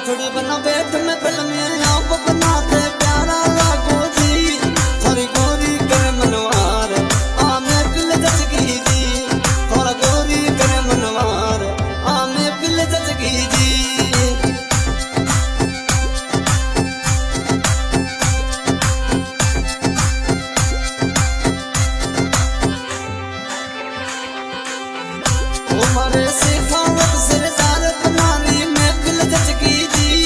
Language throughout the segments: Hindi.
राठौड़ी बना बैठ में फिल्म आप बनाते प्यारा लागो जी थोड़ी गोरी कर मनवार आमे पिल जचगी जी थोड़ा गोरी कर मनवार आमे पिल जचगी जी उमरे सिखावत सरदार बनानी में पिल जचगी जी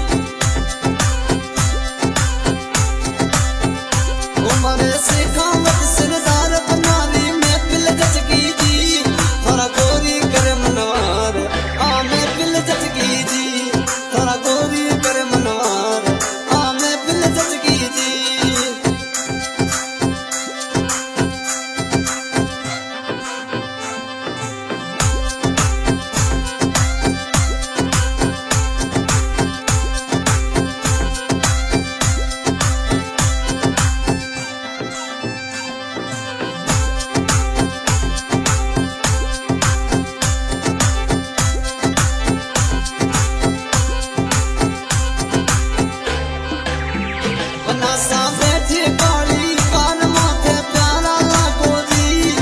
उमरे सिखावत सरदार बनानी में पिल जचगी जी थोड़ा गोरी कर मनवार आमे पिल जचगी जी थोड़ा गोरी कर मनवार आमे पिल जचगी जी बनासा बैठी काली कान माथे प्यारा लागो जी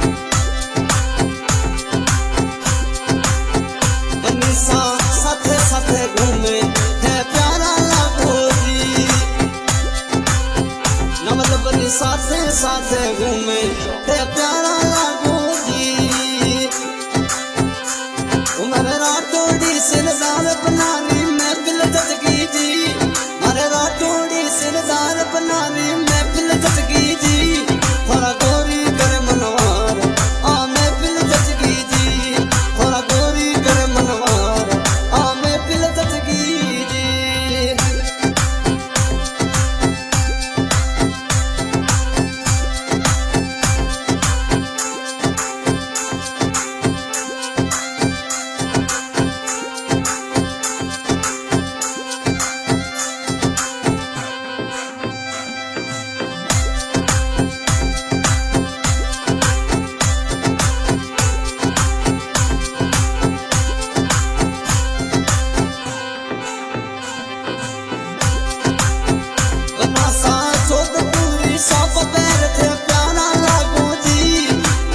बनीसा साथे साथे घूमे है प्यारा लागो जी नवल बनी साथे साथे घूमे है प्यारा लागो जी उमर राठौड़ी सरदार बनानी में पिल जचगी जी मारे राठौड़ी सरदार बनानी में पिल जचगी जी थोड़ा गोरी कर मनवार आमे पिल जचगी जी थोड़ा गोरी कर मनवार आमे पिल जचगी जी बनासा जोधपुरी सब पैर थे प्यारा लागो जी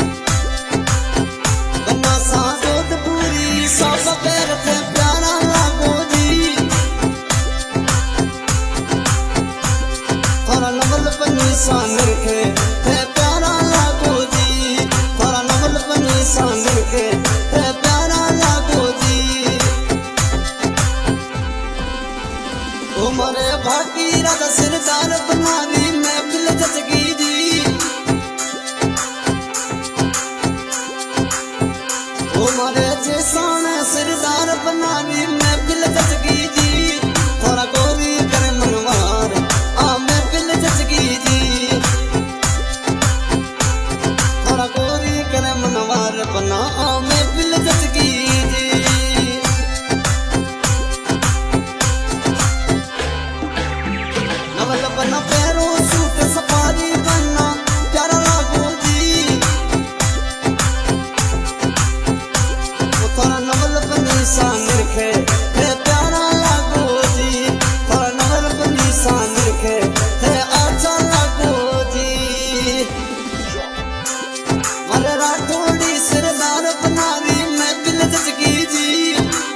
बनासा जोधपुरी सब पैर थे प्यारा लागो जी थोड़ा नवल पनी सान रखे थे प्यारा लागो जी थोड़ा नवल पनी सान रखे थे प्यारा लागो जी उमरे भागीरथ सरदार बनानी में पिल जचगी जी उमरे जैसान सरदार बनानी में पिल जचगी जी थोड़ा गोरी कर मनवार आमे पिल जचगी जी थोड़ा गोरी कर मनवार बना आमे पिल जचगी जी नवल बना पैरो सूट सफारी बना प्यारा लागो जी थोड़ा नवल बनी सान रखे है प्यारा लागो जी थोड़ा नवल बनी सान रखे है अच्छा लागो जी मारे राठौड़ी सरदार बनानी में पिल जचगी जी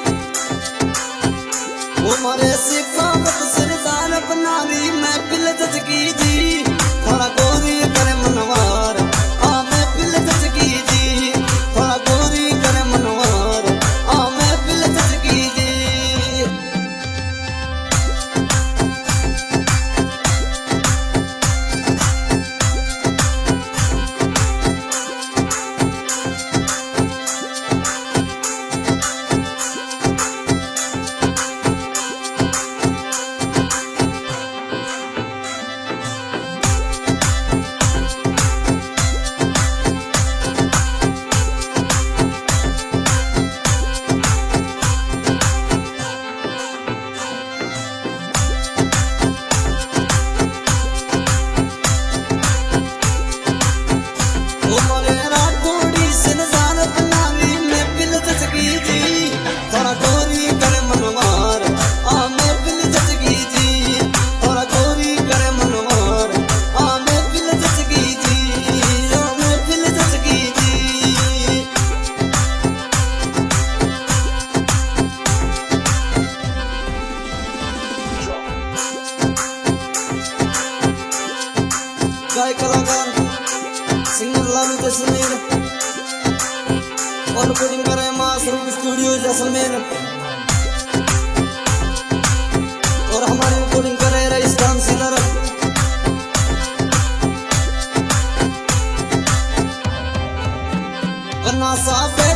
उमरे सिखावत सरदार बनानी में पिल जचगी जी थोड़ा गोरी कर मनवार आमे पिल जचगी जी थोड़ा गोरी कर मनवार आमे पिल जचगी जी और रिकॉर्डिंग करे माशरूम स्टूडियो जैसलमेर और हमारी रिकॉर्डिंग करे राजस्थान सिलर वरना साफे